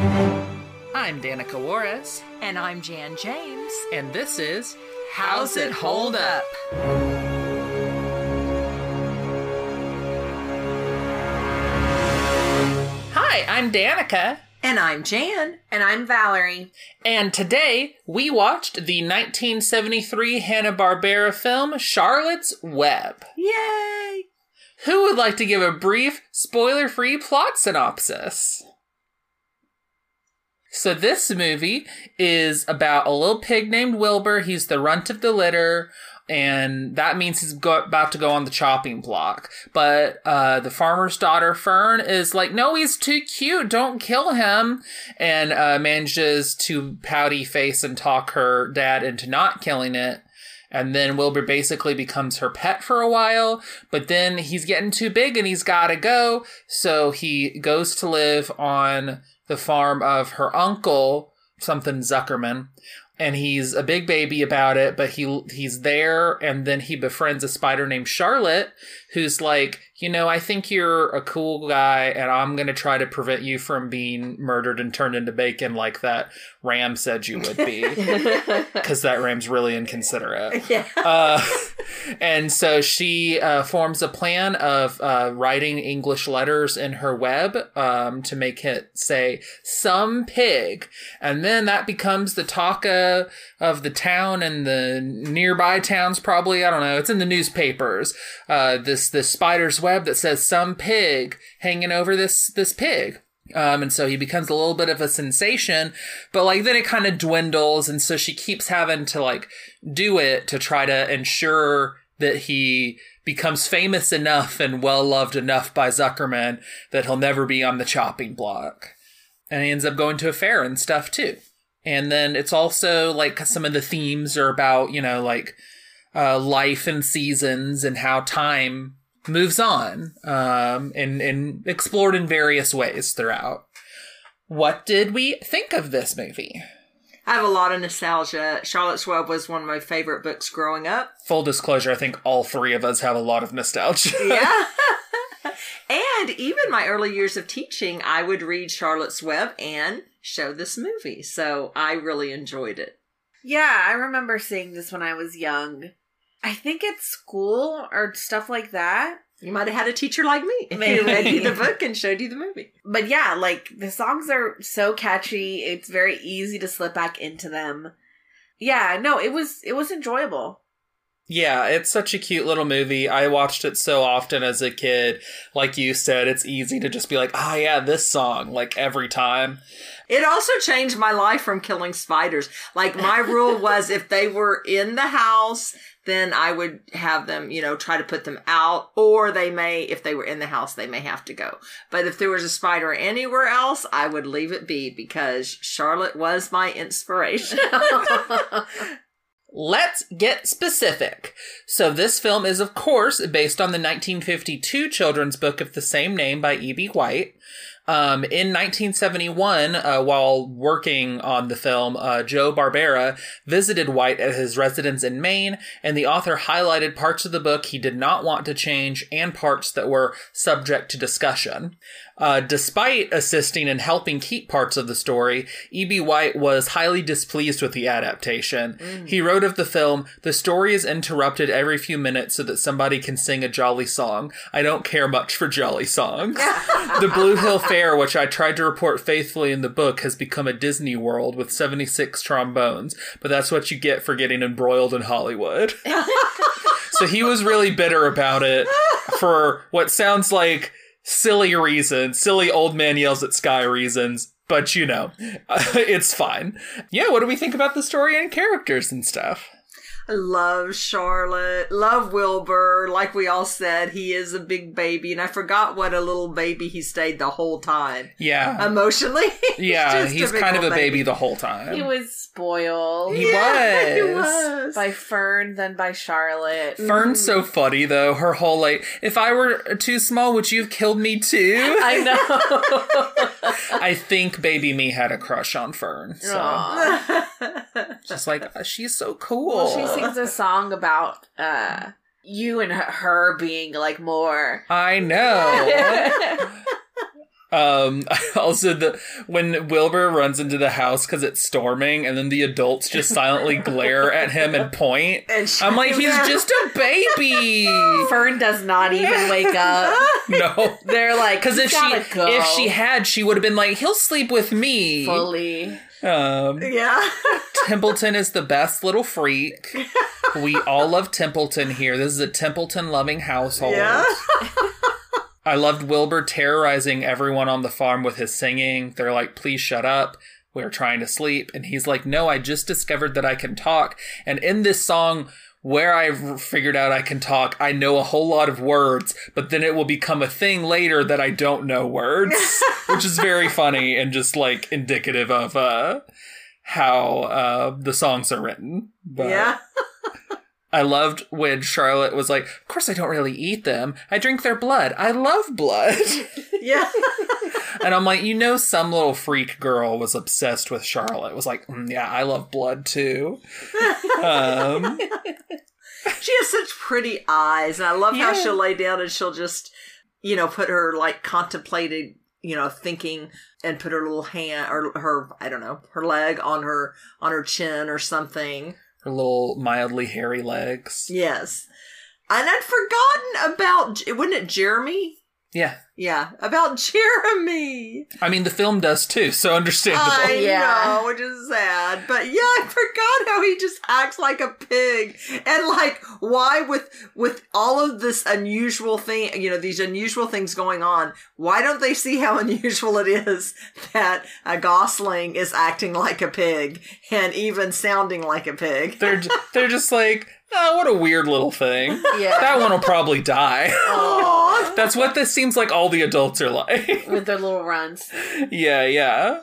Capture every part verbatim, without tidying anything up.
I'm Danica Juarez. And I'm Jan James. And this is How's It Hold Up? Hi, I'm Danica. And I'm Jan. And I'm Valerie. And today we watched the nineteen seventy-three Hanna-Barbera film Charlotte's Web. Yay! Who would like to give a brief, spoiler-free plot synopsis? So this movie is about a little pig named Wilbur. He's the runt of the litter, and that means he's go- about to go on the chopping block. But uh, the farmer's daughter, Fern, is like, no, he's too cute. Don't kill him. And uh, manages to pouty face and talk her dad into not killing it. And then Wilbur basically becomes her pet for a while, but then he's getting too big and he's gotta go. So he goes to live on the farm of her uncle, something Zuckerman. And he's a big baby about it, but he he's there, and then he befriends a spider named Charlotte, who's like, you know, I think you're a cool guy, and I'm going to try to prevent you from being murdered and turned into bacon like that ram said you would be. Because that ram's really inconsiderate. Yeah. Uh, and so she uh, forms a plan of uh, writing English letters in her web um, to make it say, some pig. And then that becomes the talk of, of the town and the nearby towns, probably. I don't know. It's in the newspapers. Uh, this, this spider's web that says some pig hanging over this, this pig. Um, and so he becomes a little bit of a sensation, but like then it kind of dwindles. And so she keeps having to like do it to try to ensure that he becomes famous enough and well-loved enough by Zuckerman that he'll never be on the chopping block. And he ends up going to a fair and stuff too. And then it's also like some of the themes are about, you know, like, uh, life and seasons and how time moves on, um, and, and explored in various ways throughout. What did we think of this movie? I have a lot of nostalgia. Charlotte's Web was one of my favorite books growing up. Full disclosure, I think all three of us have a lot of nostalgia. Yeah. And even my early years of teaching, I would read Charlotte's Web and show this movie. So I really enjoyed it. Yeah, I remember seeing this when I was young. I think at school or stuff like that. You might have had a teacher like me. Maybe. Who read you the book and showed you the movie. But yeah, like the songs are so catchy. It's very easy to slip back into them. Yeah, no, it was it was enjoyable. Yeah, it's such a cute little movie. I watched it so often as a kid. Like you said, it's easy to just be like, ah, oh, yeah, this song, like every time. It also changed my life from killing spiders. Like my rule was if they were in the house, then I would have them, you know, try to put them out, or they may, if they were in the house, they may have to go. But if there was a spider anywhere else, I would leave it be because Charlotte was my inspiration. Let's get specific. So this film is, of course, based on the nineteen fifty-two children's book of the same name by E B. White. Um, in nineteen seventy-one, uh, while working on the film, uh, Joe Barbera visited White at his residence in Maine, and the author highlighted parts of the book he did not want to change and parts that were subject to discussion. Uh, despite assisting and helping keep parts of the story, E B. White was highly displeased with the adaptation. Mm. He wrote of the film, "The story is interrupted every few minutes so that somebody can sing a jolly song. I don't care much for jolly songs." The Blue Hill Fair, which I tried to report faithfully in the book, has become a Disney World with seventy-six trombones, but that's what you get for getting embroiled in Hollywood. So he was really bitter about it for what sounds like silly reasons, silly old man yells at sky reasons, but you know, it's fine. Yeah, what do we think about the story and characters and stuff? I love Charlotte, love Wilbur. Like we all said, he is a big baby, and I forgot what a little baby he stayed the whole time. Yeah. Emotionally. Yeah, he's kind of a baby. baby the whole time. He was spoiled. He, yeah, was. he was. By Fern, then by Charlotte. Fern's so funny, though. Her whole, like, if I were too small, would you have killed me, too? I know. I think baby me had a crush on Fern. So. Just like, she's so cool. Well, she sings a song about uh, you and her being, like, more... I know. Um, also, the when Wilbur runs into the house because it's storming, and then the adults just silently glare at him and point. And she- I'm like, he's Yeah. just a baby. Fern does not even wake up. No, They're like, because if "You she gotta go." if she had, she would have been like, he'll sleep with me. fully. Um, Yeah. Templeton is the best little freak. We all love Templeton here. This is a Templeton loving household. Yeah. I loved Wilbur terrorizing everyone on the farm with his singing. They're like, please shut up. We're trying to sleep. And he's like, no, I just discovered that I can talk. And in this song, where I figured out I can talk, I know a whole lot of words, but then it will become a thing later that I don't know words, which is very funny and just like indicative of uh, how uh, the songs are written. But Yeah. I loved when Charlotte was like, of course I don't really eat them. I drink their blood. I love blood. Yeah. And I'm like, you know, some little freak girl was obsessed with Charlotte. Was like, mm, yeah, I love blood too. Um, She has such pretty eyes, and I love how Yeah. she'll lay down and she'll just, you know, put her like contemplated, you know, thinking, and put her little hand or her, I don't know, her leg on her on her chin or something. her little mildly hairy legs. Yes, and I'd forgotten about, wasn't it Jeremy? Yeah. Yeah, about Jeremy. I mean, the film does too, so understandable. I Yeah. know, which is sad. But yeah, I forgot how he just acts like a pig. And like, why with with all of this unusual thing, you know, these unusual things going on, why don't they see how unusual it is that a Gosling is acting like a pig and even sounding like a pig? They're, j- they're just like, oh, what a weird little thing. Yeah. That one will probably die. Aw. That's what this seems like all the adults are like. With their little runs. Yeah, yeah.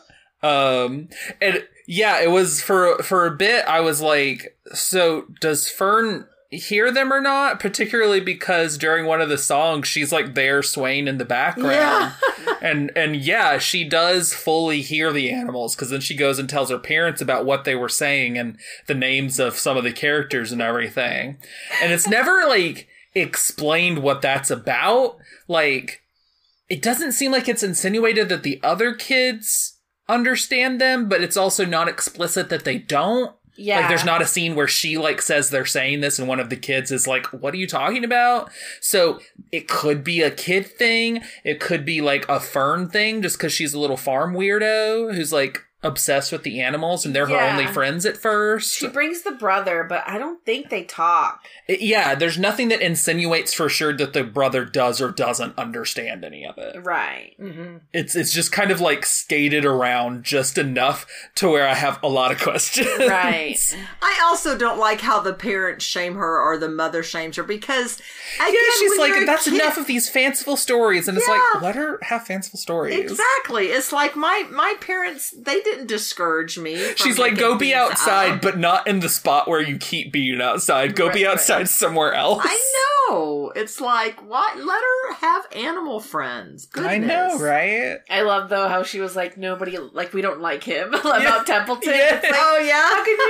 Um, and yeah, it was for, for a bit, I was like, so does Fern hear them or not? Particularly because during one of the songs, she's like there swaying in the background. Yeah. and, and yeah, she does fully hear the animals, because then she goes and tells her parents about what they were saying and the names of some of the characters and everything. And it's never like explained what that's about. Like, it doesn't seem like it's insinuated that the other kids understand them, but it's also not explicit that they don't. Yeah. Like, there's not a scene where she, like, says they're saying this and one of the kids is like, what are you talking about? So it could be a kid thing. It could be, like, a Fern thing just because she's a little farm weirdo who's, like, obsessed with the animals and they're Yeah. her only friends at first. She brings the brother, but I don't think they talk. It- yeah, there's nothing that insinuates for sure that the brother does or doesn't understand any of it. Right. Mm-hmm. It's it's just kind of like skated around just enough to where I have a lot of questions. Right. I also don't like how the parents shame her or the mother shames her because, again, Yeah, she's when like, you're a that's kid- enough of these fanciful stories. And it's Yeah. like, let her have fanciful stories. Exactly. It's like my my parents, they didn't discourage me. from She's like, making go be things outside, up. but not in the spot where you keep being outside. Go be Right, outside somewhere else. I know. It's like, what? Let her have animal friends. Goodness. I know, right? I love though how she was like, nobody, like we don't like him about Templeton. Yeah. It's like, Oh yeah. how could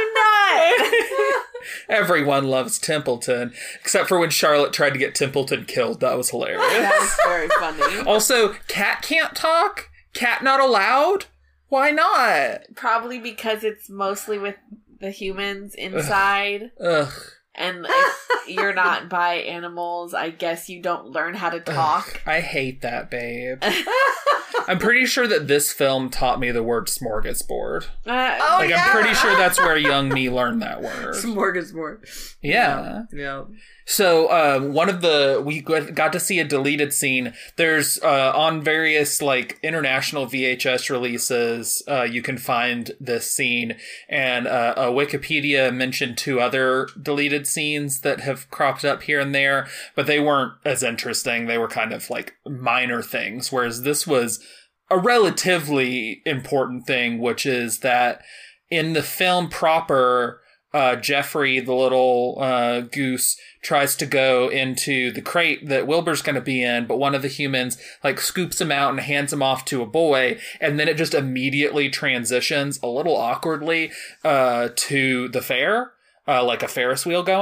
you not? Everyone loves Templeton, except for when Charlotte tried to get Templeton killed. That was hilarious. That's very funny. Also, Cat can't talk? Cat not allowed? Why not? Probably because it's mostly with the humans inside. Ugh. And if you're not by animals, I guess you don't learn how to talk. I hate that, babe. I'm pretty sure that this film taught me the word smorgasbord. Uh, Oh, Like, yeah. I'm pretty sure that's where young me learned that word. Smorgasbord. Yeah. Yeah. So, um, one of the, we got to see a deleted scene. There's, uh, on various, like, international V H S releases, uh, you can find this scene. And, uh, uh, Wikipedia mentioned two other deleted scenes that have cropped up here and there, but they weren't as interesting. They were kind of, like, minor things. Whereas this was a relatively important thing, which is that in the film proper, uh, Jeffrey, the little, uh, goose, tries to go into the crate that Wilbur's going to be in, but one of the humans like scoops him out and hands him off to a boy, and then it just immediately transitions a little awkwardly uh to the fair, uh like a Ferris wheel going.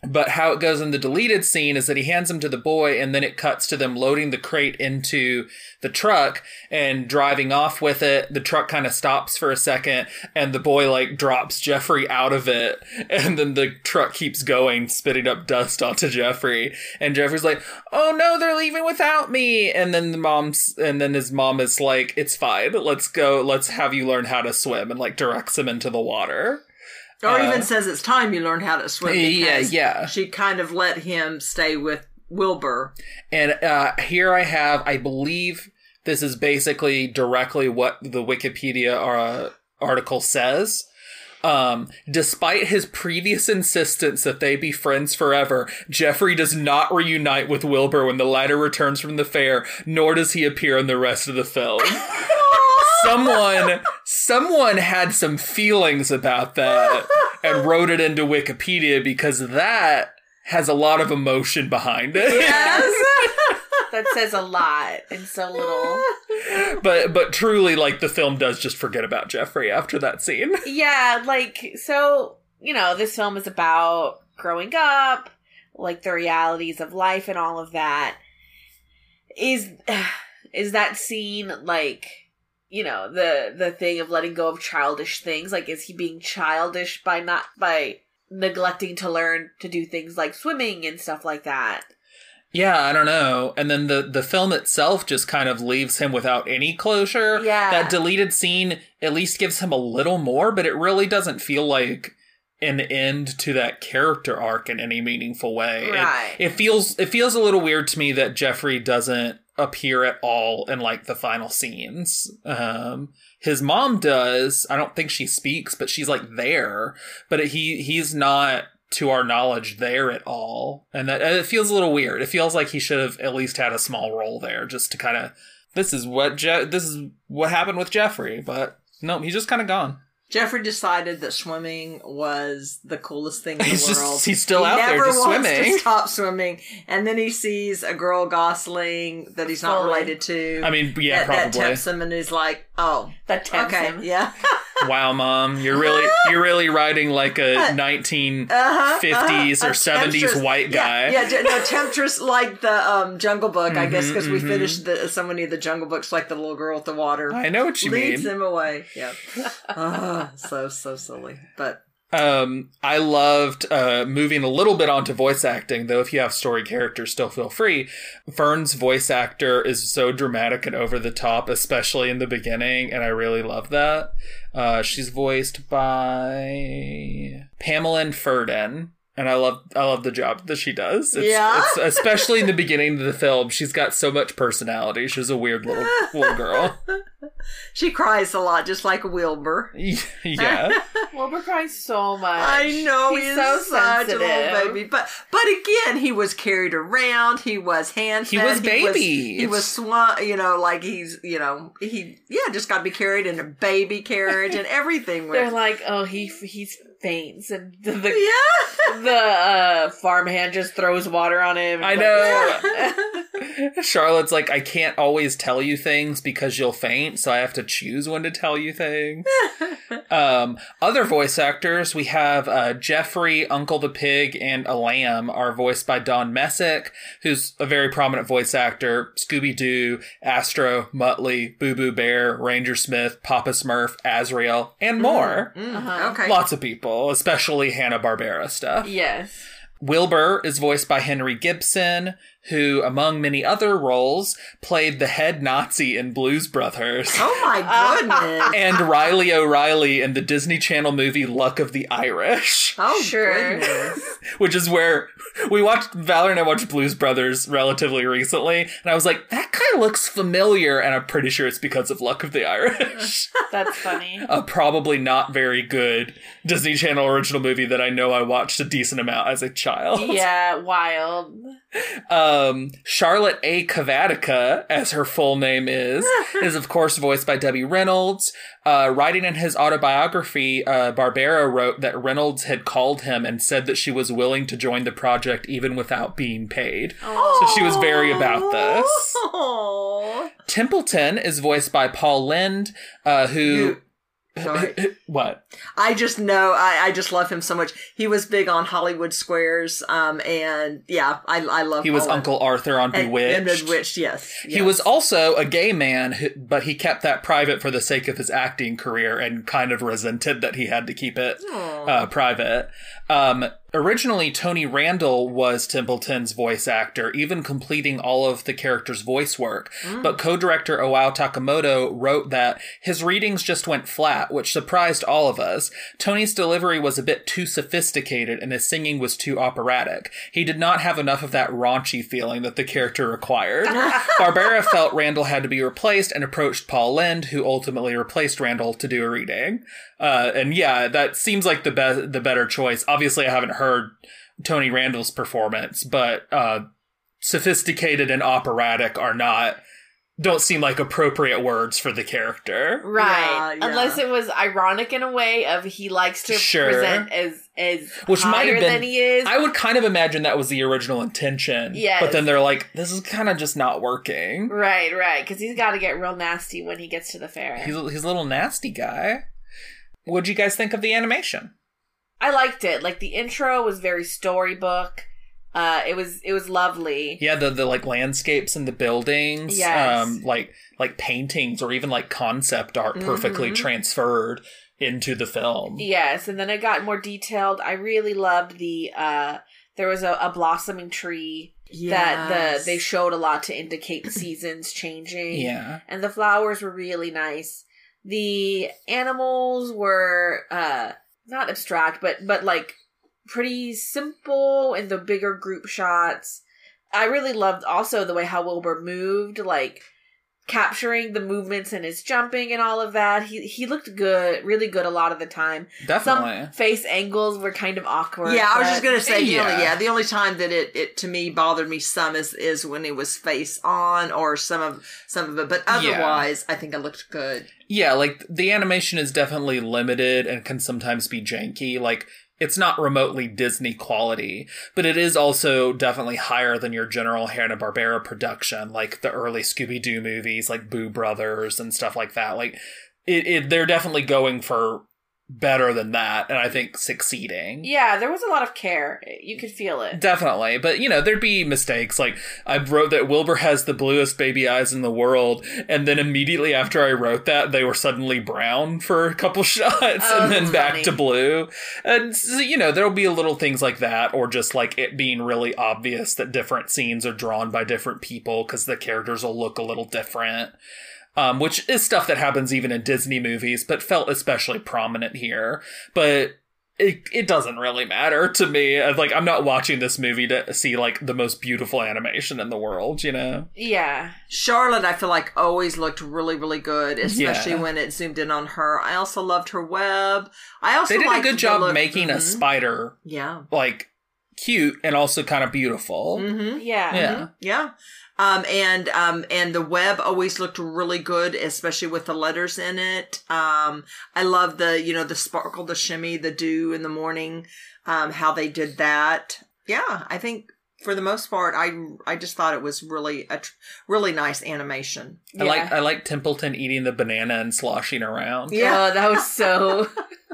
But how it goes in the deleted scene is that he hands him to the boy, and then it cuts to them loading the crate into the truck and driving off with it. The truck kind of stops for a second, and the boy, like, drops Jeffrey out of it, and then the truck keeps going, spitting up dust onto Jeffrey. And Jeffrey's like, oh no, they're leaving without me! And then the mom's, and then his mom is like, it's fine, let's go, let's have you learn how to swim, and, like, directs him into the water. Or Uh, even says it's time you learn how to swim. Yeah, because yeah. She kind of let him stay with Wilbur. And uh, here I have, I believe this is basically directly what the Wikipedia uh, article says. Um, despite his previous insistence that they be friends forever, Jeffrey does not reunite with Wilbur when the latter returns from the fair, nor does he appear in the rest of the film. Someone, someone had some feelings about that and wrote it into Wikipedia because that has a lot of emotion behind it. Yes. That says a lot in so little. But but truly, like, the film does just forget about Jeffrey after that scene. Yeah, like, so, you know, this film is about growing up, like, the realities of life and all of that. Is, is that scene, like, you know, the the thing of letting go of childish things? Like, is he being childish by not, by neglecting to learn to do things like swimming and stuff like that? Yeah, I don't know. And then the, the film itself just kind of leaves him without any closure. Yeah. That deleted scene at least gives him a little more, but it really doesn't feel like an end to that character arc in any meaningful way. Right. It, it feels it feels a little weird to me that Jeffrey doesn't appear at all in, like, the final scenes. Um, his mom does. I don't think she speaks, but she's, like, there. But he he's not, to our knowledge, there at all. And that it feels a little weird. It feels like he should have at least had a small role there, just to kind of, this is what Je- this is what happened with Jeffrey. But no, he's just kind of gone. Jeffrey decided that swimming was the coolest thing in the He's just- world. he's still out there never just wants swimming. to stop swimming, and then he sees a girl Gosling that he's not Fully. related to. I mean, yeah, that, that probably. tempts him, and he's like, "Oh, That tempts okay, him. yeah." Wow, Mom, you're really you're really writing like a nineteen fifties Uh-huh, or a seventies temptress. white guy. Yeah, yeah, no, temptress like the um, Jungle Book, I guess, because we mhm. finished the, so many of the Jungle Books, like the little girl with the water. I know what you leads mean. him away. Yeah, Ah, so so silly, but Um, I loved uh, moving a little bit onto voice acting, though if you have story characters, still feel free. Vern's voice actor is so dramatic and over the top, especially in the beginning, and I really love that. Uh, she's voiced by Pamela Ferdin, and I love I love the job that she does. It's, Yeah? it's, especially in the beginning of the film, she's got so much personality. She's a weird little little girl. she cries a lot, just like Wilbur. Yeah. Wilbur cries so much. I know he's, he's, so such sensitive. a little baby, but but again, he was carried around. He was hand He fed. was He was, babied. he was swan. You know, like he's you know he yeah just got to be carried in a baby carriage and everything. They're With, like, oh, he he's faints, and the the, yeah, the uh, farmhand just throws water on him. I know. Charlotte's like, I can't always tell you things because you'll faint, so I have to choose when to tell you things. um, other voice actors, we have uh, Jeffrey, Uncle the Pig, and a Lamb are voiced by Don Messick, who's a very prominent voice actor. Scooby-Doo, Astro, Muttley, Boo Boo Bear, Ranger Smith, Papa Smurf, Azrael, and more. Mm, Uh-huh. okay. Lots of people, especially Hanna-Barbera stuff. Yes. Wilbur is voiced by Henry Gibson, who, among many other roles, played the head Nazi in Blues Brothers. Oh my goodness! And Riley O'Reilly in the Disney Channel movie Luck of the Irish, Oh Sure. goodness! which is where we watched, Valerie and I watched Blues Brothers relatively recently, and I was like, that kind of looks familiar, and I'm pretty sure it's because of Luck of the Irish. That's funny. A probably not very good Disney Channel original movie that I know I watched a decent amount as a child. Yeah, wild. Um, Charlotte A. Kavatica, as her full name is, is of course voiced by Debbie Reynolds. Uh, writing in his autobiography, uh, Barbera wrote that Reynolds had called him and said that she was willing to join the project even without being paid. So she was very about this. Oh. Templeton is voiced by Paul Lind, uh, who... You- Sorry. What? I just know, I, I just love him so much. He was big on Hollywood Squares, um, and yeah, I, I love He was all Uncle Arthur on and, Bewitched. and Bewitched, yes. He yes. was also a gay man, who, but he kept that private for the sake of his acting career and kind of resented that he had to keep it uh, private. Um, originally, Tony Randall was Templeton's voice actor, even completing all of the character's voice work. Mm. But co-director Oao Takamoto wrote that his readings just went flat, which surprised all of us. Tony's delivery was a bit too sophisticated and his singing was too operatic. He did not have enough of that raunchy feeling that the character required. Barbera felt Randall had to be replaced and approached Paul Lynde, who ultimately replaced Randall to do a reading. Uh, and yeah, that seems like the be- the better choice. Obviously, I haven't heard Tony Randall's performance, but uh, sophisticated and operatic are not, don't seem like appropriate words for the character. Right. Yeah, yeah. Unless it was ironic in a way of he likes to Sure. present as, as Which might higher have been, than he is. I would kind of imagine that was the original intention. Yes. But then they're like, this is kind of just not working. Right, right. Because he's got to get real nasty when he gets to the fair. He's, he's a little nasty guy. What'd you guys think of the animation? I liked it. Like, the intro was very storybook. Uh, it was it was lovely. Yeah, the, the like landscapes and the buildings, Yes. um, like like paintings or even like concept art perfectly Mhm. transferred into the film. Yes, and then it got more detailed. I really loved the uh there was a, a blossoming tree that Yes. the they showed a lot to indicate the seasons changing. Yeah. And the flowers were really nice. The animals were uh not abstract, but but like pretty simple in the bigger group shots. I really loved also the way how Wilbur moved, like capturing the movements and his jumping and all of that. He he looked good, really good a lot of the time. Definitely. Some face angles were kind of awkward. Yeah, I was but- just gonna say, Yeah. yeah. yeah, the only time that it, it to me bothered me some is is when it was face on or some of some of it, but otherwise, I think it looked good. Yeah, like the animation is definitely limited and can sometimes be janky. Like it's not remotely Disney quality, but it is also definitely higher than your general Hanna-Barbera production, like the early Scooby-Doo movies, like Boo Brothers and stuff like that. Like it, it they're definitely going for better than that, and I think succeeding. Yeah, there was a lot of care. You could feel it. Definitely, but you know, there'd be mistakes. Like, I wrote that Wilbur has the bluest baby eyes in the world, and then immediately after I wrote that, they were suddenly brown for a couple shots, Oh, and then that's back funny. to blue. And, so, you know, there'll be little things like that, or just like it being really obvious that different scenes are drawn by different people, because the characters will look a little different. Um, which is stuff that happens even in Disney movies, but felt especially prominent here. But it it doesn't really matter to me. Like, I'm not watching this movie to see, like, the most beautiful animation in the world, you know? Yeah. Charlotte, I feel like always looked really, really good, especially Yeah. when it zoomed in on her. I also loved her web. I also They did a liked good the job look- making a Mhm. spider, Yeah. like, cute and also kind of beautiful. Mm-hmm. Yeah. Yeah. Yeah. Um, and, um, and the web always looked really good, especially with the letters in it. Um, I love the, you know, the sparkle, the shimmy, the dew in the morning, um, how they did that. Yeah. I think for the most part, I, I just thought it was really, a tr- really nice animation. I like Yeah. I like Templeton eating the banana and sloshing around. Yeah. Oh, that was so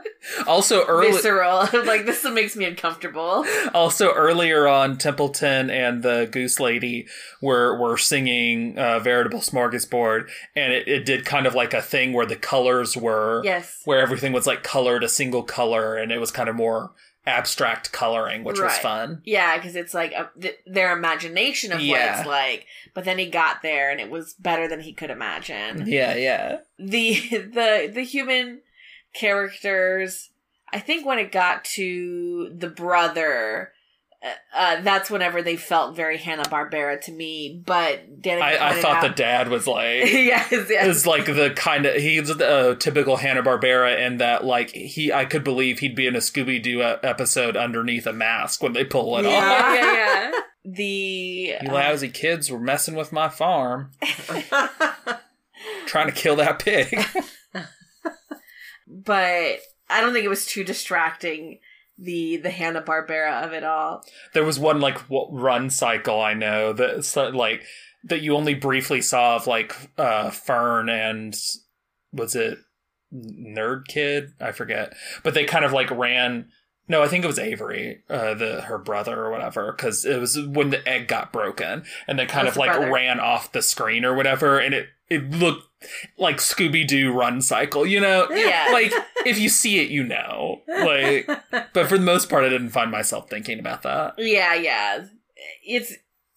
Also early visceral. Like, this makes me uncomfortable. Also, earlier on, Templeton and the Goose Lady were were singing uh, Veritable Smorgasbord, and it, it did kind of like a thing where the colors were, Yes. where everything was like colored a single color, and it was kind of more abstract coloring, which was Right. fun. Yeah, because it's like a, th- their imagination of what Yeah. it's like. But then he got there, and it was better than he could imagine. Yeah, yeah. the the the human characters, I think when it got to the brother, uh, uh, that's whenever they felt very Hanna-Barbera to me. But Danica I, I pointed thought the out- dad was like... yes, yes. is like the kind of he's a typical Hanna-Barbera in that like he I could believe he'd be in a Scooby-Doo e- episode underneath a mask when they pull it Yeah. off. yeah, yeah. The You uh, lousy kids were messing with my farm, trying to kill that pig. but I don't think it was too distracting. The the Hanna-Barbera of it all. There was one like w- run cycle I know that so, like that you only briefly saw of like uh Fern and was it nerd kid. I forget. But they kind of like ran... No, I think it was Avery, uh, the her brother or whatever, because it was when the egg got broken, and they kind That's of like the brother. ran off the screen or whatever, and it, it looked like Scooby-Doo run cycle, you know? Yeah. Like, if you see it, you know. Like, but for the most part, I didn't find myself thinking about that. Yeah, yeah. It's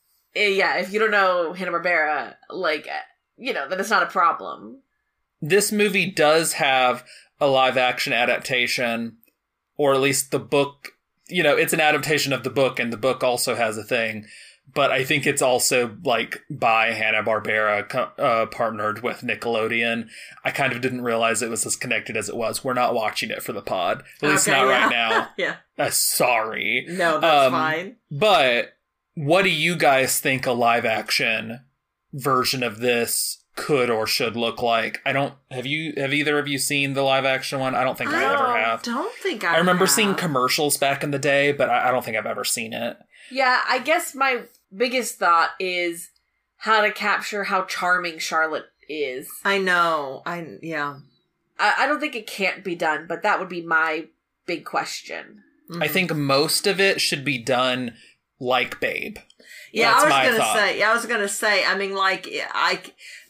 yeah. If you don't know Hanna-Barbera, like you know, then it's not a problem. This movie does have a live-action adaptation, or at least the book, you know, it's an adaptation of the book, and the book also has a thing. But I think it's also, like, by Hanna-Barbera, co- uh, partnered with Nickelodeon. I kind of didn't realize it was as connected as it was. We're not watching it for the pod. At least Okay, not yeah. right now. Yeah. Uh, sorry. No, that's Um, fine. But what do you guys think a live-action version of this could or should look like? I don't... Have you? Have either of you seen the live-action one? I don't think I, I ever don't, have. don't think I I remember have. seeing commercials back in the day, but I, I don't think I've ever seen it. Yeah, I guess my biggest thought is how to capture how charming Charlotte is. I know. I yeah. I, I don't think it can't be done, but that would be my big question. Mhm. I think most of it should be done like Babe. Yeah, That's I was my gonna thought. say. Yeah, I was gonna say. I mean, like, I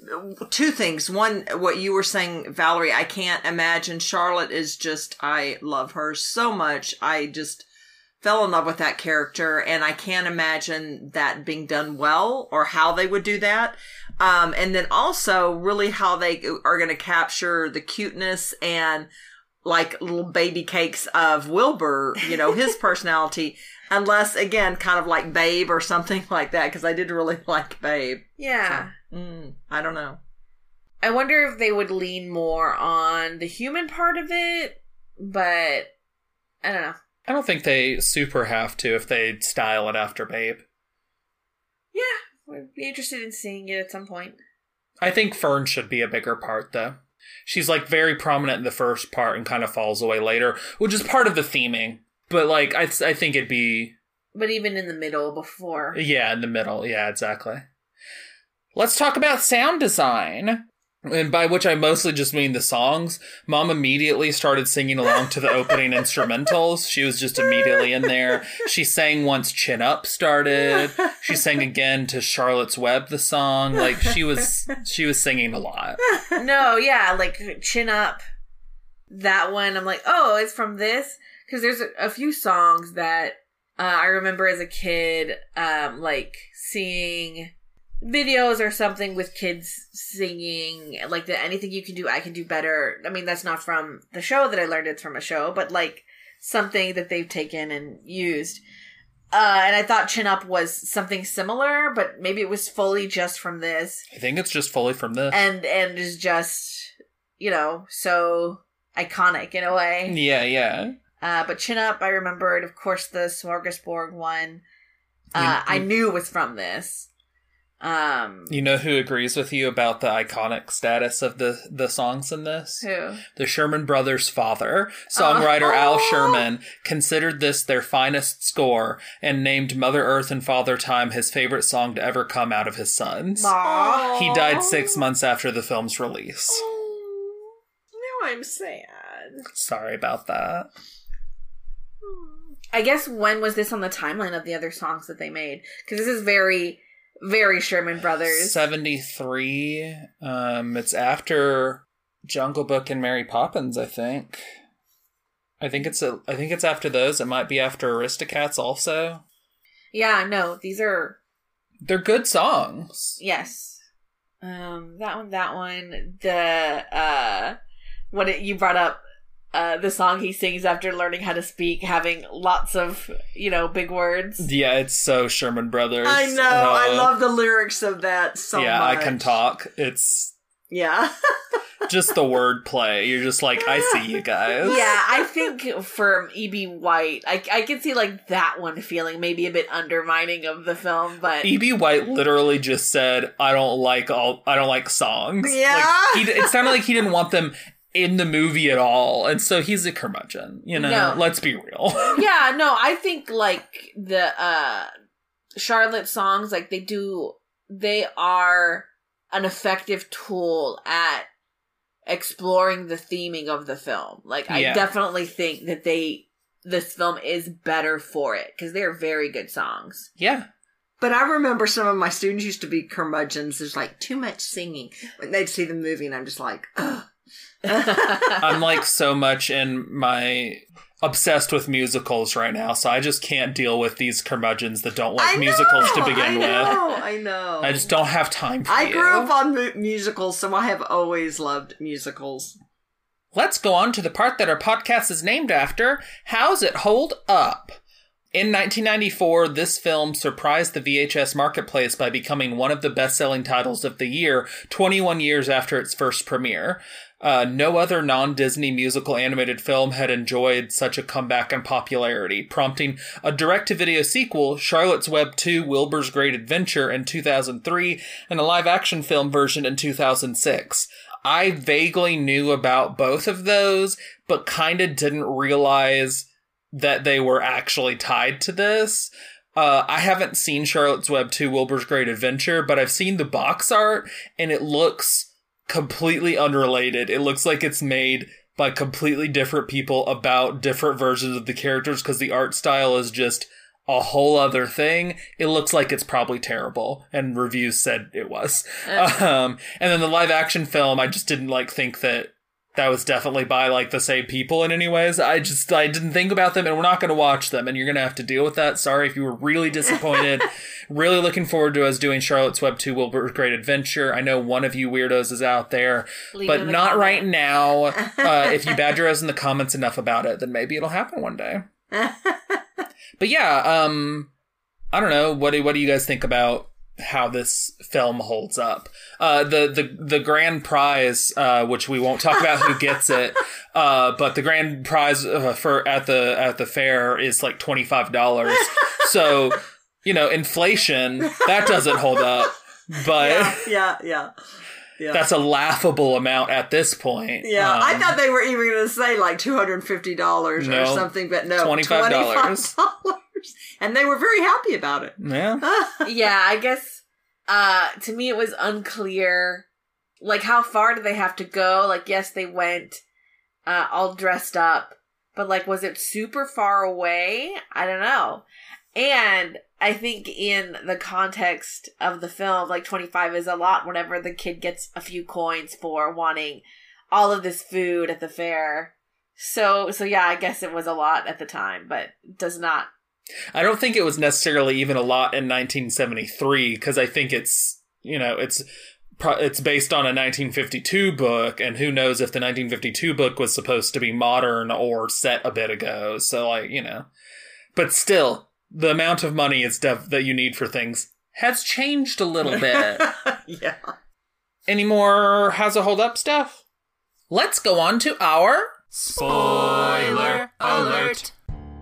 two things. One, what you were saying, Valerie. I can't imagine. Charlotte is just. I love her so much. I just fell in love with that character, and I can't imagine that being done well or how they would do that. Um, and then also, really, how they are going to capture the cuteness and like little baby cakes of Wilbur. You know, his personality. Unless, again, kind of like Babe or something like that, because I did really like Babe. Yeah. Mm, I don't know. I wonder if they would lean more on the human part of it, but I don't know. I don't think they super have to if they style it after Babe. Yeah, I'd be interested in seeing it at some point. I think Fern should be a bigger part, though. She's, like, very prominent in the first part and kind of falls away later, which is part of the theming. But, like, I, I think it'd be... But even in the middle before. Yeah, in the middle. Yeah, exactly. Let's talk about sound design. And by which I mostly just mean the songs. Mom immediately started singing along to the opening instrumentals. She was just immediately in there. She sang once Chin Up started. She sang again to Charlotte's Web, the song. Like, she was she was singing a lot. No, yeah, like Chin Up. That one, I'm like, oh, it's from this? Because there's a, a few songs that uh, I remember as a kid, um, like seeing videos or something with kids singing, like the Anything You Can Do, I Can Do Better. I mean, that's not from the show that I learned it's from a show, but like something that they've taken and used. Uh, and I thought Chin Up was something similar, but maybe it was fully just from this. I think it's just fully from this. And, and is just, you know, so iconic in a way. Yeah, yeah. Uh, but Chin Up, I remembered, of course, the Smorgasbord one. Uh, You- I knew it was from this. Um, You know who agrees with you about the iconic status of the, the songs in this? who? The Sherman Brothers' father, songwriter Oh. Al Sherman, considered this their finest score and named Mother Earth and Father Time his favorite song to ever come out of his sons. Aw. He died six months after the film's release. Oh, now I'm sad. Sorry about that. I guess when was this on the timeline of the other songs that they made? Because this is very, very Sherman Brothers. seventy-three. Um, it's after Jungle Book and Mary Poppins, I think. I think it's a, I think it's after those. It might be after Aristocats also. Yeah, no, these are, They're good songs. yes. Um, that one, that one, the, uh, what it, you brought up, uh, the song he sings after learning how to speak, having lots of, you know, big words. Yeah, it's so Sherman Brothers. I know. I Uh, love the lyrics of that so yeah, much. I can talk. It's Yeah. just the wordplay. You're just like, I see you guys. Yeah, I think for E B. White, I, I can see like that one feeling maybe a bit undermining of the film, but E B. White literally just said, "I don't like all. I don't like songs." Yeah. Like, he, it sounded like he didn't want them in the movie at all, and so he's a curmudgeon. You know, No. let's be real. yeah, no, I think like the uh Charlotte songs, like they do, they are an effective tool at exploring the theming of the film. Like, Yeah. I definitely think that they, this film is better for it, because they're very good songs. Yeah. But I remember some of my students used to be curmudgeons. There's like too much singing when they'd see the movie, and I'm just like, ugh. I'm like so much in my obsessed with musicals right now, so I just can't deal with these curmudgeons that don't like I musicals to know, begin I with. know, I know. I just don't have time for I you. grew up on mu- musicals, so I have always loved musicals. Let's go on to the part that our podcast is named after. How's it hold up? In nineteen ninety-four, this film surprised the V H S marketplace by becoming one of the best-selling titles of the year, twenty-one years after its first premiere. Uh, no other non-Disney musical animated film had enjoyed such a comeback in popularity, prompting a direct-to-video sequel, Charlotte's Web two, Wilbur's Great Adventure, in two thousand three, and a live-action film version in two thousand six. I vaguely knew about both of those, but kind of didn't realize that they were actually tied to this. Uh, I haven't seen Charlotte's Web two, Wilbur's Great Adventure, but I've seen the box art, and it looks completely unrelated. It looks like it's made by completely different people about different versions of the characters, because the art style is just a whole other thing. It looks like it's probably terrible, and reviews said it was. Uh. Um, and then the live action film, I just didn't like think that that was definitely by like the same people in any ways. I just, I didn't think about them, and we're not going to watch them, and you're going to have to deal with that. Sorry if you were really disappointed. Really looking forward to us doing Charlotte's Web two, Wilbur's Great Adventure. I know one of you weirdos is out there, Leave but it in the not comment. right now. Uh, if you badger us in the comments enough about it, then maybe it'll happen one day. But yeah, um, I don't know. What do, what do you guys think about how this film holds up? Uh, the, the, the grand prize, uh, which we won't talk about who gets it, uh, but the grand prize uh, for, at the, at the fair is like twenty-five dollars. So, you know, inflation, that doesn't hold up, but Yeah, yeah, yeah. Yeah. that's a laughable amount at this point. Yeah, Um, I thought they were even going to say like two hundred fifty dollars or No, something, but no, twenty-five dollars. twenty-five dollars. And they were very happy about it. Yeah. Yeah, I guess, uh, to me it was unclear, like, how far did they have to go? Like, yes, they went, uh, all dressed up, but, like, was it super far away? I don't know. And I think in the context of the film, like, twenty-five is a lot whenever the kid gets a few coins for wanting all of this food at the fair. So, so yeah, I guess it was a lot at the time, but does not. I don't think it was necessarily even a lot in nineteen seventy-three, because I think it's, you know, it's pro- it's based on a nineteen fifty-two book, and who knows if the nineteen fifty-two book was supposed to be modern or set a bit ago. So, like, you know. But still, the amount of money is def- that you need for things has changed a little bit. Yeah. Any more how's it hold up stuff? Let's go on to our Spoiler alert.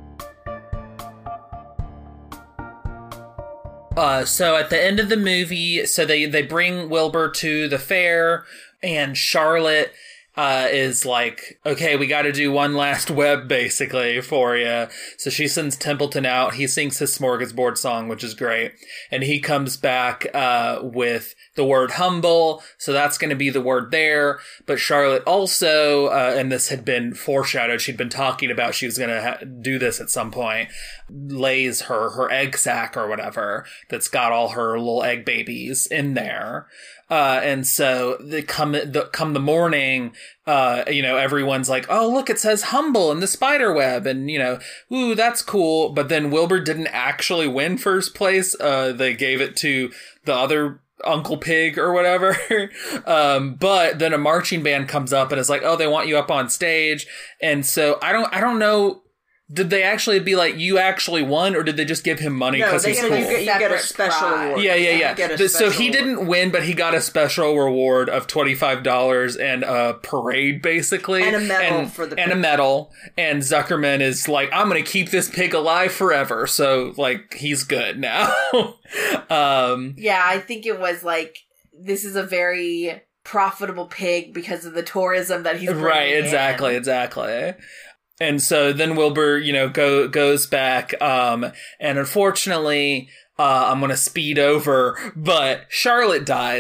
Uh, so at the end of the movie, so they, they bring Wilbur to the fair, and Charlotte uh, is like, okay, we got to do one last web, basically, for you. So she sends Templeton out. He sings his smorgasbord song, which is great. And he comes back uh, with the word humble, so that's going to be the word there. But Charlotte also, uh, and this had been foreshadowed, she'd been talking about she was going to ha- do this at some point, lays her, her egg sack or whatever that's got all her little egg babies in there. Uh, and so they come, the, come the morning, uh, you know, everyone's like, oh, look, it says humble in the spider web. And, you know, ooh, that's cool. But then Wilbur didn't actually win first place. Uh, they gave it to the other Uncle Pig or whatever. um, but then a marching band comes up and is like, oh, they want you up on stage. And so I don't, I don't know. Did they actually be like, you actually won, or did they just give him money No, because they he's get, cool? you, get, you get a Separate special prize. award. Yeah, yeah, You yeah. get a The- so special he award. didn't win, but he got a special reward of twenty-five dollars and a parade, basically. And a medal and, for the And pig. a medal. And Zuckerman is like, I'm going to keep this pig alive forever. So, like, he's good now. um, Yeah, I think it was like, this is a very profitable pig because of the tourism that he's bringing right, in. exactly, exactly. And so then Wilbur, you know, go goes back, um, and unfortunately, uh, I'm gonna speed over, but Charlotte dies.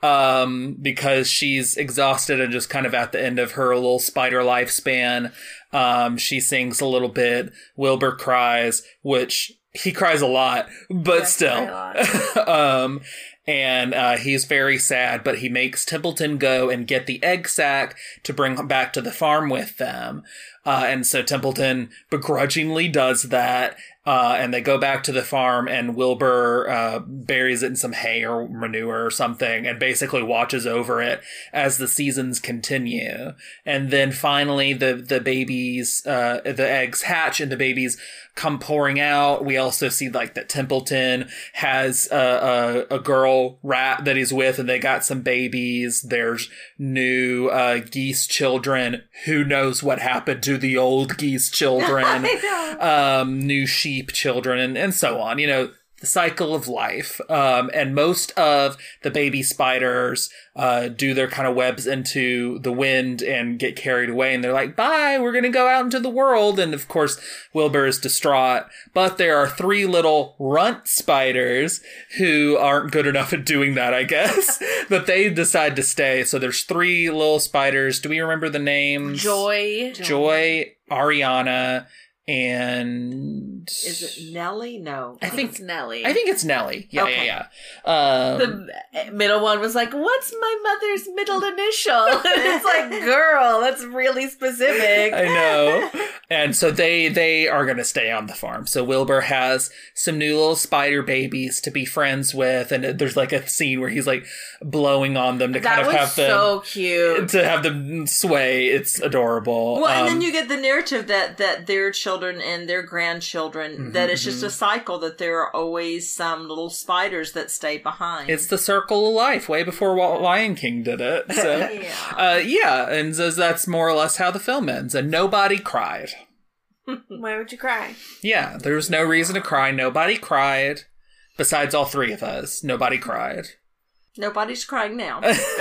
um, because she's exhausted and just kind of at the end of her little spider lifespan. Um, she sings a little bit. Wilbur cries, which he cries a lot, but Yes, still. a lot. um, and uh, he's very sad, but he makes Templeton go and get the egg sack to bring back to the farm with them. Uh, and so Templeton begrudgingly does that. Uh, and they go back to the farm, and Wilbur uh, buries it in some hay or manure or something, and basically watches over it as the seasons continue. And then finally, the the babies, uh, the eggs hatch, and the babies come pouring out. We also see like that Templeton has a, a, a girl rat that he's with, and they got some babies. There's new uh, geese children. Who knows what happened to the old geese children? I know. Um, new sheep children, and, and so on. You know, the cycle of life. Um, and most of the baby spiders uh, do their kind of webs into the wind and get carried away. And they're like, bye, we're going to go out into the world. And of course, Wilbur is distraught. But there are three little runt spiders who aren't good enough at doing that, I guess. But they decide to stay. So there's three little spiders. Do we remember the names? Joy. Joy, Ariana, and Is it Nellie? No. I think it's Nellie. I think it's Nellie. Yeah, Okay. yeah, yeah. Um, the middle one was like, "What's my mother's middle initial?" And it's like, "Girl, that's really specific." I know. And so they they are going to stay on the farm. So Wilbur has some new little spider babies to be friends with, and there's like a scene where he's like blowing on them to That kind of was have them so cute. to have them sway. It's adorable. Well, and Um, then you get the narrative that that their children and their grandchildren, Mm-hmm, that it's just a cycle, that there are always some little spiders that stay behind. It's the circle of life, way before Wa- Lion King did it. So, Yeah. uh, yeah, and so that's more or less how the film ends. And nobody cried. Why would you cry? Yeah, there was no reason to cry. Nobody cried. Besides all three of us, nobody cried. Nobody's crying now.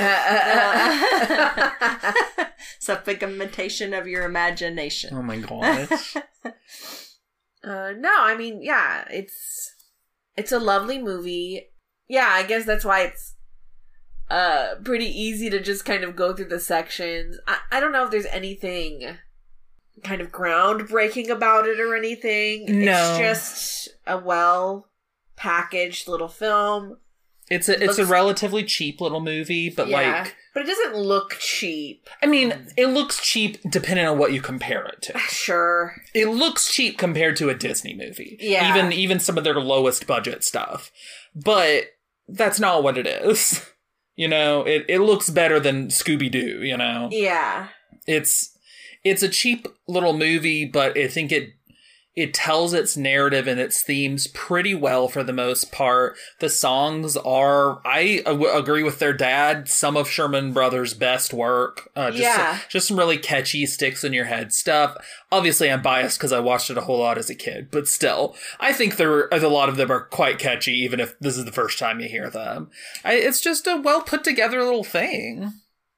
It's a figmentation of your imagination. Oh my gosh. Uh, no, I mean, yeah, it's it's a lovely movie. Yeah, I guess that's why it's uh pretty easy to just kind of go through the sections. I, I don't know if there's anything kind of groundbreaking about it or anything. No. It's just a well packaged little film. It's a it's a Looks- relatively cheap little movie, but Yeah, like, but it doesn't look cheap. I mean, it looks cheap depending on what you compare it to. Sure. It looks cheap compared to a Disney movie. Yeah. Even even some of their lowest budget stuff. But that's not what it is. You know, it, it looks better than Scooby-Doo, you know? Yeah. It's it's a cheap little movie, but I think it it tells its narrative and its themes pretty well for the most part. The songs are, I w- agree with their dad, some of Sherman Brothers' best work. Uh, just, Yeah. just some really catchy, sticks in your head stuff. Obviously, I'm biased because I watched it a whole lot as a kid, but still, I think there a lot of them are quite catchy, even if this is the first time you hear them. I, it's just a well put together little thing.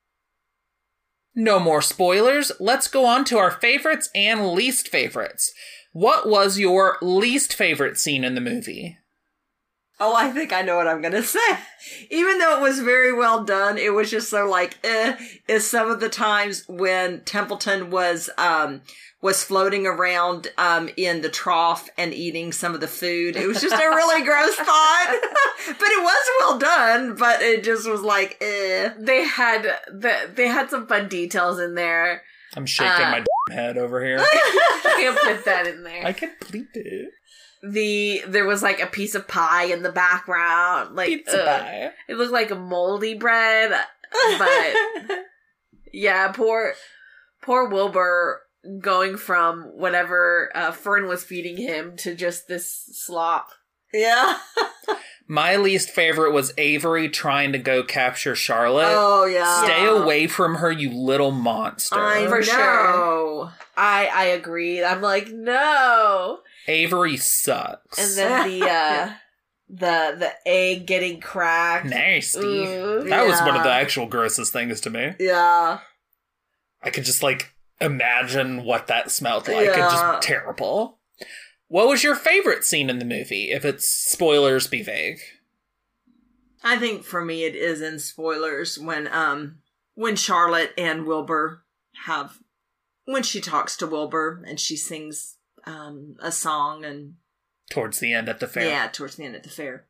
No more spoilers. Let's go on to our favorites and least favorites. What was your least favorite scene in the movie? Oh, I think I know what I'm going to say. Even though it was very well done, it was just so like, eh, is some of the times when Templeton was, um, was floating around, um, in the trough and eating some of the food. It was just a really gross thought, but it was well done, but it just was like, eh. They had the they had some fun details in there. I'm shaking Uh, my head over here. I can't put that in there. I can bleep it. The there was like a piece of pie in the background, like Pizza ugh. pie. It looked like a moldy bread, but yeah, poor poor Wilbur going from whatever uh, Fern was feeding him to just this slop. Yeah. My least favorite was Avery trying to go capture Charlotte. Oh, yeah. Stay Yeah. away from her, you little monster. I For know. sure. I I agree. I'm like, no. Avery sucks. And then the uh the the egg getting cracked. Nasty. Ooh. That was one of Yeah. the actual grossest things to me. Yeah. I could just, like, imagine what that smelled like. It's Yeah. just terrible. What was your favorite scene in the movie? If it's spoilers, be vague. I think for me it is in spoilers when um when Charlotte and Wilbur have when she talks to Wilbur and she sings um a song and Towards the end at the fair. yeah, towards the end at the fair.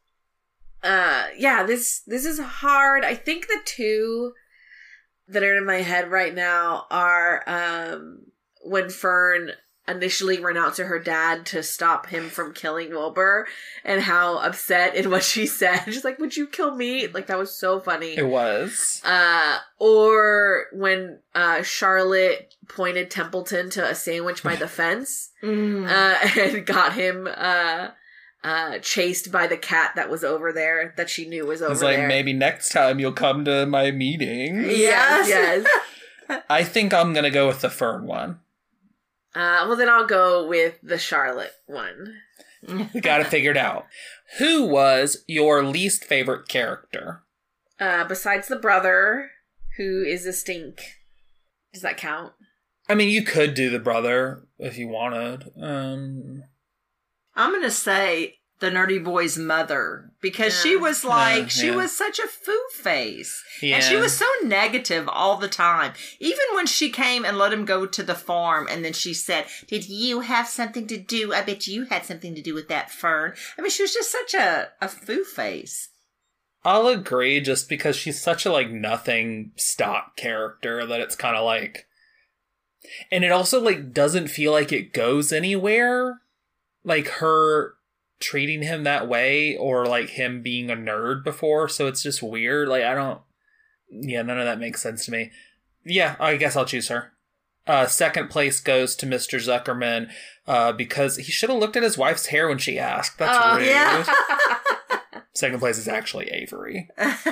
Uh, yeah, this this is hard. I think the two that are in my head right now are um when Fern initially ran out to her dad to stop him from killing Wilbur, and how upset in what she said. She's like, "Would you kill me?" Like, that was so funny. It was. Uh, or when uh Charlotte pointed Templeton to a sandwich by the fence, Mm. uh, and got him uh uh chased by the cat that was over there that she knew was over It's like, there. maybe next time you'll come to my meeting. Yes, yes. I think I'm going to go with the Fern one. Uh, well, then I'll go with the Charlotte one. We got it figured out. Who was your least favorite character? Uh, besides the brother, who is a stink. Does that count? I mean, you could do the brother if you wanted. Um, I'm going to say the nerdy boy's mother because she Yeah. was like, Yeah, she yeah. was such a foo face. yeah. And she was so negative all the time. Even when she came and let him go to the farm and then she said, "Did you have something to do? I bet you had something to do with that, Fern." I mean, she was just such a, a foo face. I'll agree just because she's such a, like, nothing stock character that it's kind of like... And it also, like, doesn't feel like it goes anywhere. Like, her treating him that way or, like, him being a nerd before, so it's just weird. Like, I don't... Yeah, none of that makes sense to me. Yeah, I guess I'll choose her. Uh, second place goes to Mister Zuckerman uh, because he should have looked at his wife's hair when she asked. That's Oh, rude. yeah. Second place is actually Avery.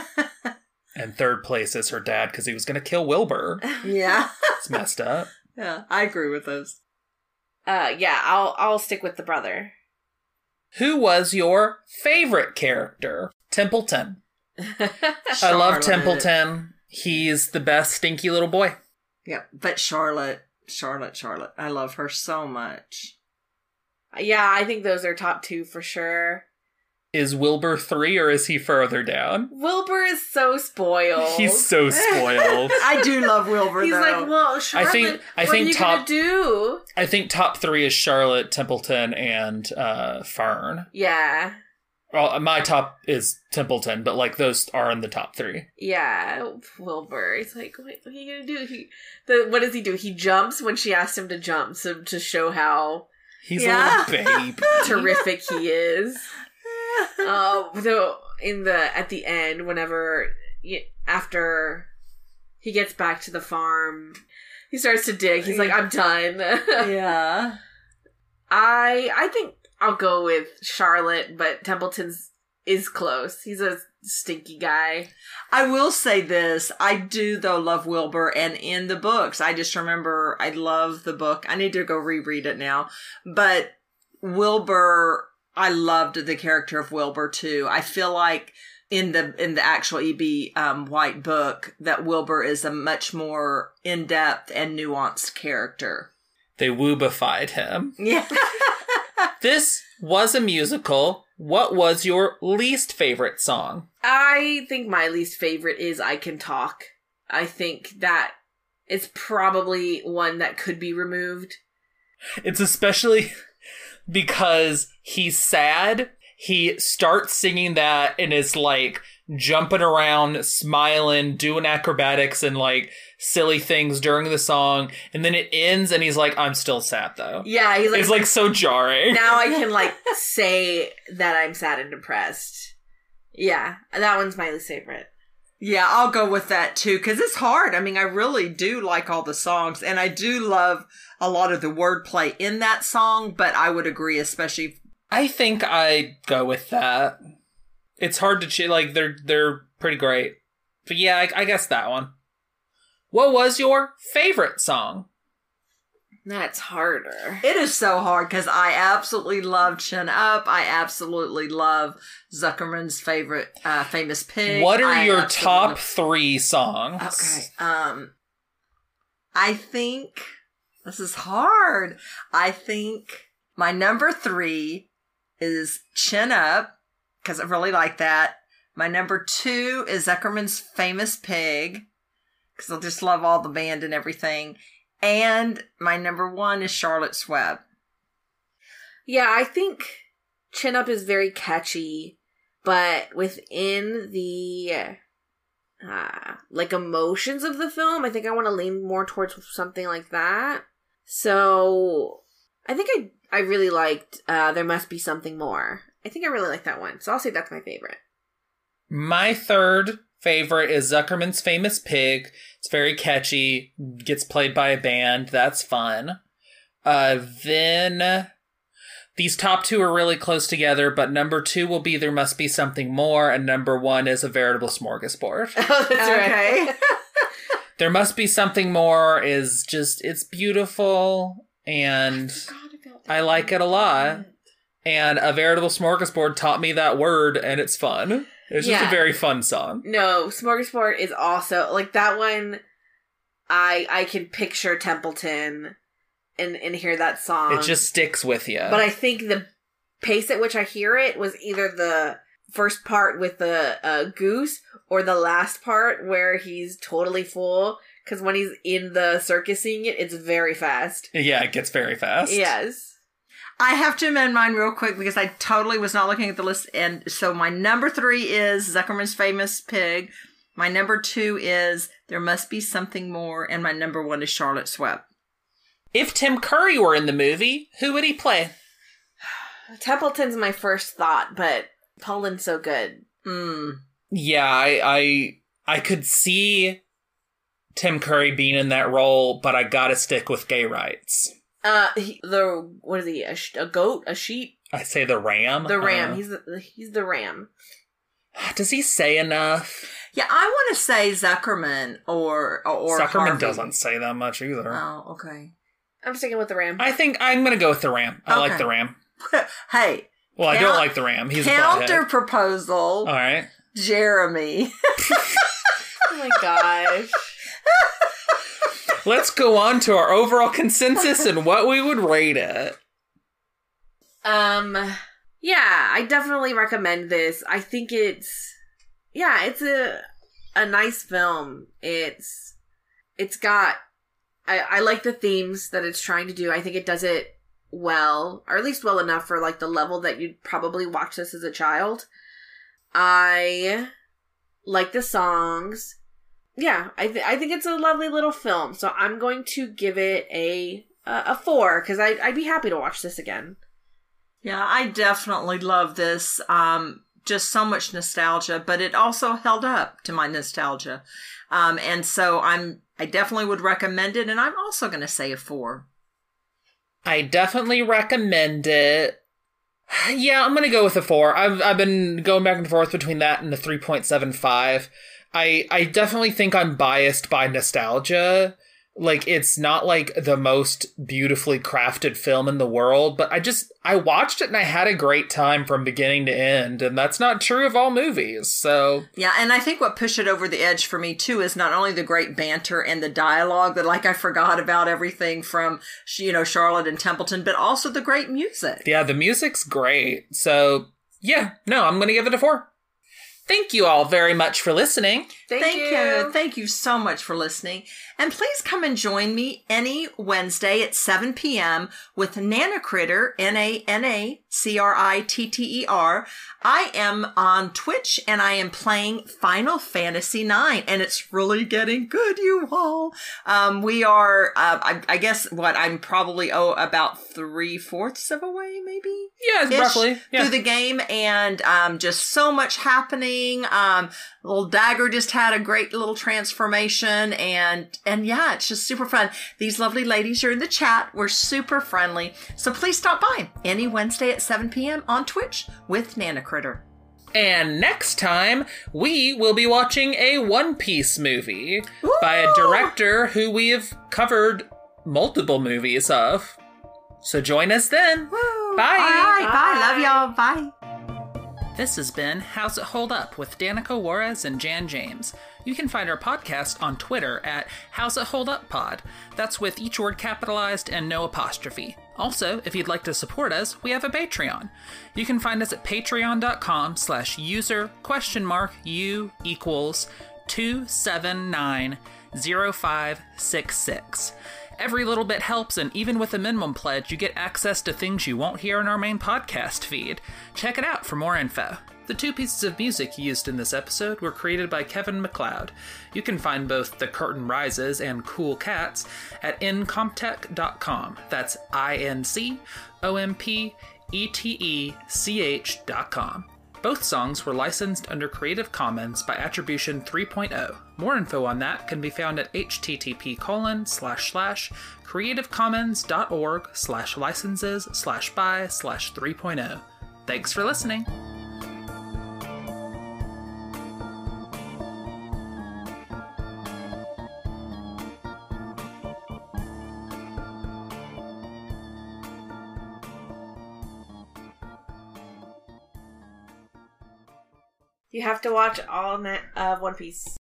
And third place is her dad because he was going to kill Wilbur. Yeah. It's messed up. Yeah, I agree with those. Uh, yeah, I'll I'll stick with the brother. Who was your favorite character? Templeton. I love Charlotte. Templeton. He's the best stinky little boy. Yeah, but Charlotte, Charlotte, Charlotte. I love her so much. Yeah, I think those are top two for sure. Is Wilbur three or is he further down? Wilbur is so spoiled. He's so spoiled. I do love Wilbur, He's though. like, well, Charlotte, think- I what think are you top- gonna do? I think top three is Charlotte, Templeton, and uh, Fern. Yeah, Well, my top is Templeton, but like those are in the top three. yeah. Wilbur. He's like, what, what are you gonna do? He, the what does he do? He jumps when she asks him to jump, so to show how He's Yeah. a little babe. terrific he is. Uh, though in the at the end, whenever y- after he gets back to the farm, he starts to dig. He's like, "I'm done." Yeah. I I think I'll go with Charlotte, but Templeton's is close. He's a stinky guy. I will say this. I do, though, love Wilbur. And in the books, I just remember I love the book. I need to go reread it now. But Wilbur, I loved the character of Wilbur, too. I feel like in the in the actual E B Um, White book that Wilbur is a much more in-depth and nuanced character. They woobified him. Yeah. This was a musical. What was your least favorite song? I think my least favorite is I Can Talk. I think that it's probably one that could be removed. It's especially because he's sad. He starts singing that and is like jumping around, smiling, doing acrobatics and like silly things during the song. And then it ends and he's like, I'm still sad though. Yeah, he's like, It's like so jarring. now I can like say that I'm sad and depressed. Yeah, that one's my least favorite. Yeah, I'll go with that too, because it's hard. I mean, I really do like all the songs, and I do love a lot of the wordplay in that song, but I would agree, especially... I think I'd go with that. It's hard to choose. Like, they're, they're pretty great. But yeah, I, I guess that one. What was your favorite song? That's harder. It is so hard, because I absolutely love Chin Up. I absolutely love Zuckerman's favorite uh, famous pig. What are I your absolutely top love- three songs? Okay. Um, I think this is hard. I think my number three is Chin Up, because I really like that. My number two is Zuckerman's Famous Pig, because I just love all the band and everything. And my number one is Charlotte's Web. Yeah, I think Chin Up is very catchy, but within the uh, like emotions of the film, I think I want to lean more towards something like that. So I think I I really liked uh, There Must Be Something More. I think I really like that one. So I'll say that's my favorite. My third favorite is Zuckerman's Famous Pig. It's very catchy. Gets played by a band. That's fun. Uh, then these top two are really close together, but number two will be There Must Be Something More, and number one is A Veritable Smorgasbord. Oh, that's Okay. right. There Must Be Something More is just, it's beautiful, and I like it a lot. And A Veritable Smorgasbord taught me that word, and it's fun. It's just Yeah. a very fun song. No, Smorgasbord is also like that one. I I can picture Templeton and and hear that song. It just sticks with you. But I think the pace at which I hear it was either the first part with the uh, goose or the last part where he's totally full. Because when he's in the circus singing it, it's very fast. Yeah, it gets very fast. Yes. I have to amend mine real quick because I totally was not looking at the list. And so my number three is Zuckerman's Famous Pig. My number two is There Must Be Something More. And my number one is Charlotte's Web. If Tim Curry were in the movie, who would he play? Templeton's my first thought, but Poland's so good. Mm. Yeah, I, I I could see Tim Curry being in that role, but I gotta stick with gay rights. Uh, he, the what is he? A, sh- a goat? A sheep? I say the ram. The ram. Uh, He's the he's the ram. does he say enough? Yeah, I want to say Zuckerman or or Zuckerman Harvey. doesn't say that much either. Oh, okay. I'm sticking with the ram. I think I'm gonna go with the ram. I like Okay. the ram. Hey, Well, I don't Count- like the ram. He's a counter butthead. proposal, All right. Jeremy. Oh my gosh. Let's go on to our overall consensus and what we would rate it. Um, yeah, I definitely recommend this. I think it's, yeah, it's a a nice film. It's it's got, I, I like the themes that it's trying to do. I think it does it well, or at least well enough for like the level that you'd probably watch this as a child. I like the songs. Yeah, I th- I think it's a lovely little film. So I'm going to give it a a, a four because I I'd be happy to watch this again. Yeah, I definitely love this. Um, just so much nostalgia, but it also held up to my nostalgia. Um, and so I'm, I definitely would recommend it. And I'm also going to say a four. I definitely recommend it. Yeah, I'm gonna go with a four. I've I've been going back and forth between that and the three point seven five. I I definitely think I'm biased by nostalgia. Like, it's not like the most beautifully crafted film in the world, but I just, I watched it and I had a great time from beginning to end, and that's not true of all movies, so. Yeah, and I think what pushed it over the edge for me, too, is not only the great banter and the dialogue that, like, I forgot about everything from, you know, Charlotte and Templeton, but also the great music. Yeah, the music's great, so, yeah, no, I'm gonna give it a four. Thank you all very much for listening. Thank, Thank you. you. Thank you so much for listening. And please come and join me any Wednesday at seven p.m. with Nana Critter, N A N A C R I T T E R. I am on Twitch and I am playing Final Fantasy nine, and it's really getting good, you all. Um, we are, uh, I, I guess, what, I'm probably, oh, about three-fourths of a way, maybe? Yeah, Ish roughly. Yeah. through the game, and um, just so much happening. Um, little Dagger just had a great little transformation, and and yeah, it's just super fun. These lovely ladies are in the chat. We're super friendly, so please stop by any Wednesday at seven p.m. on Twitch with Nana Critter. And next time, we will be watching a One Piece movie Woo! by a director who we have covered multiple movies of. So join us then. Woo! Bye. All right, bye. Bye. Love y'all. Bye. This has been How's It Hold Up with Danica Juarez and Jan James. You can find our podcast on Twitter at How's It Hold Up Pod. That's with each word capitalized and no apostrophe. Also, if you'd like to support us, we have a Patreon. You can find us at patreon.com slash user question mark u equals two seven nine zero five six six. Every little bit helps, and even with a minimum pledge, you get access to things you won't hear in our main podcast feed. Check it out for more info. The two pieces of music used in this episode were created by Kevin MacLeod. You can find both The Curtain Rises and Cool Cats at incomptech dot com. That's I N C O M P E T E C H dot com. Both songs were licensed under Creative Commons by Attribution three point oh. More info on that can be found at http colon slash slash creativecommons.org slash licenses slash by slash 3.0. Thanks for listening. You have to watch all of One Piece.